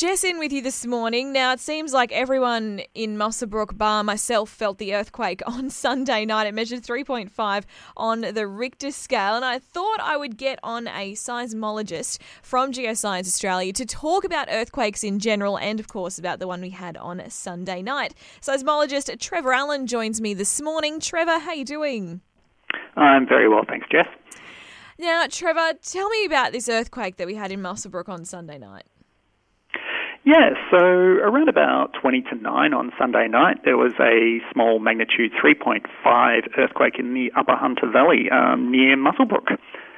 Jess in with you this morning. Now, it seems like everyone in Muswellbrook, bar myself, felt the earthquake on Sunday night. It measured 3.5 on the Richter scale, and I thought I would get on a seismologist from Geoscience Australia to talk about earthquakes in general and, of course, about the one we had on Sunday night. Seismologist Trevor Allen joins me this morning. Trevor, how you doing? I'm very well, thanks, Jess. Now, Trevor, tell me about this earthquake that we had in Muswellbrook on Sunday night. Yeah, so around about 20 to 9 on Sunday night, there was a small magnitude 3.5 earthquake in the Upper Hunter Valley near Muswellbrook.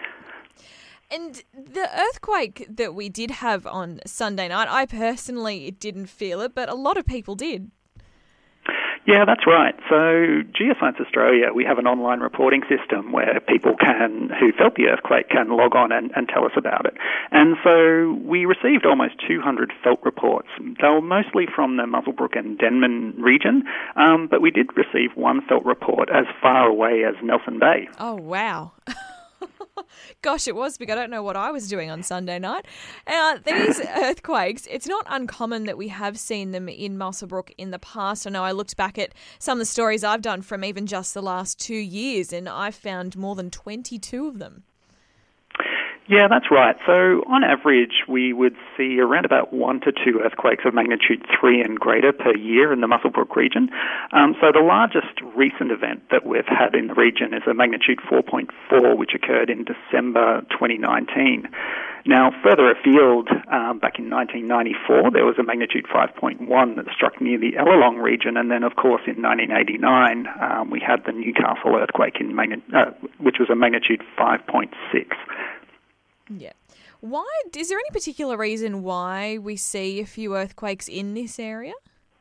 And the earthquake that we did have on Sunday night, I personally didn't feel it, but a lot of people did. Yeah, that's right. So Geoscience Australia, we have an online reporting system where people who felt the earthquake can log on and tell us about it. And so we received almost 200 felt reports. They were mostly from the Muswellbrook and Denman region, but we did receive one felt report as far away as Nelson Bay. Oh, wow. Gosh, it was big. I don't know what I was doing on Sunday night. These earthquakes, it's not uncommon that we have seen them in Muswellbrook in the past. I know I looked back at some of the stories I've done from even just the last 2 years, and I found more than 22 of them. Yeah, that's right. So on average, we would see around about 1 to 2 earthquakes of magnitude 3 and greater per year in the Muswellbrook region. So the largest recent event that we've had in the region is a magnitude 4.4, which occurred in December 2019. Now, further afield, back in 1994, there was a magnitude 5.1 that struck near the Ellalong region, and then, of course, in 1989, we had the Newcastle earthquake, which was a magnitude 5.6. Yeah. Why? Is there any particular reason why we see a few earthquakes in this area?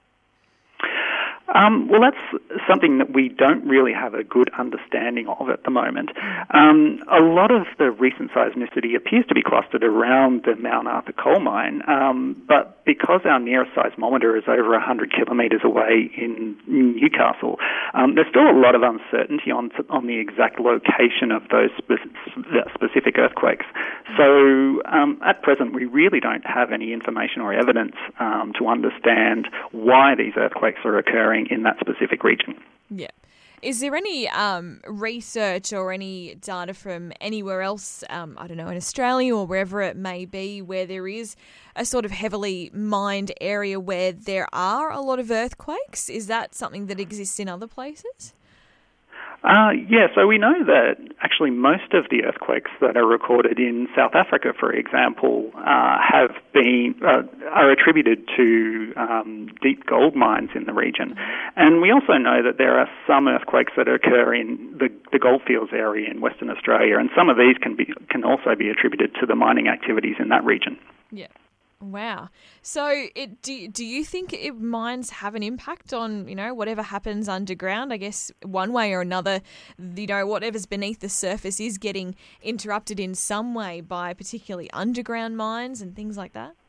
Well, that's something that we don't really have a good understanding of at the moment. A lot of the recent seismicity appears to be clustered around the Mount Arthur coal mine, but because our nearest seismometer is over 100 kilometres away in Newcastle, there's still a lot of uncertainty on the exact location of those specific earthquakes. So at present, we really don't have any information or evidence to understand why these earthquakes are occurring in that specific region. Yeah. Is there any research or any data from anywhere else, I don't know, in Australia or wherever it may be, where there is a sort of heavily mined area where there are a lot of earthquakes? Is that something that exists in other places? Yeah, so we know that actually most of the earthquakes that are recorded in South Africa, for example, are attributed to deep gold mines in the region. And we also know that there are some earthquakes that occur in the goldfields area in Western Australia, and some of these can also be attributed to the mining activities in that region. Yeah. Wow. So do you think mines have an impact on, whatever happens underground? I guess one way or another, whatever's beneath the surface is getting interrupted in some way by particularly underground mines and things like that?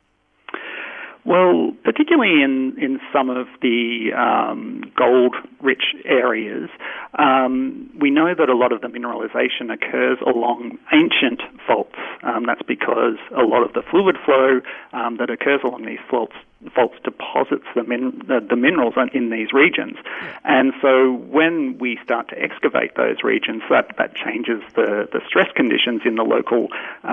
Well, particularly in some of the gold-rich areas, we know that a lot of the mineralization occurs along ancient faults. That's because a lot of the fluid flow that occurs along these faults deposits the minerals in these regions. And so when we start to excavate those regions, that changes the stress conditions in the local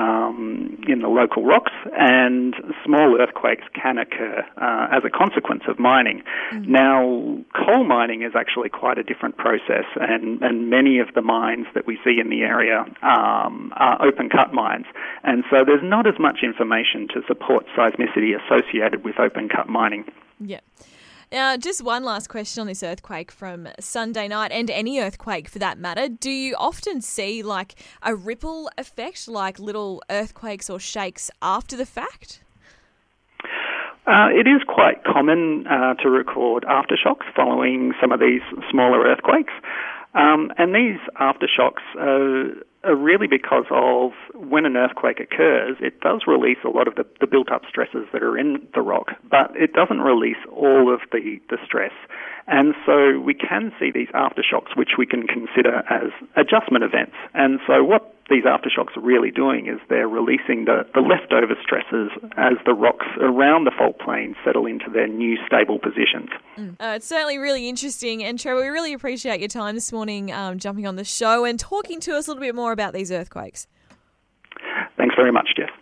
rocks, and small earthquakes can occur as a consequence of mining. Now, coal mining is actually quite a different process, and many of the mines that we see in the area are open-cut mines. And so there's not as much information to support seismicity associated with open-cut mining. Yeah. Now, just one last question on this earthquake from Sunday night, and any earthquake for that matter. Do you often see like a ripple effect, like little earthquakes or shakes after the fact? It is quite common to record aftershocks following some of these smaller earthquakes. And these aftershocks are really because of when an earthquake occurs, it does release a lot of the built-up stresses that are in the rock, but it doesn't release all of the stress. And so we can see these aftershocks, which we can consider as adjustment events. And so what these aftershocks are really doing is they're releasing the leftover stresses as the rocks around the fault plane settle into their new stable positions. It's certainly really interesting. And Trevor, we really appreciate your time this morning jumping on the show and talking to us a little bit more about these earthquakes. Thanks very much, Jess.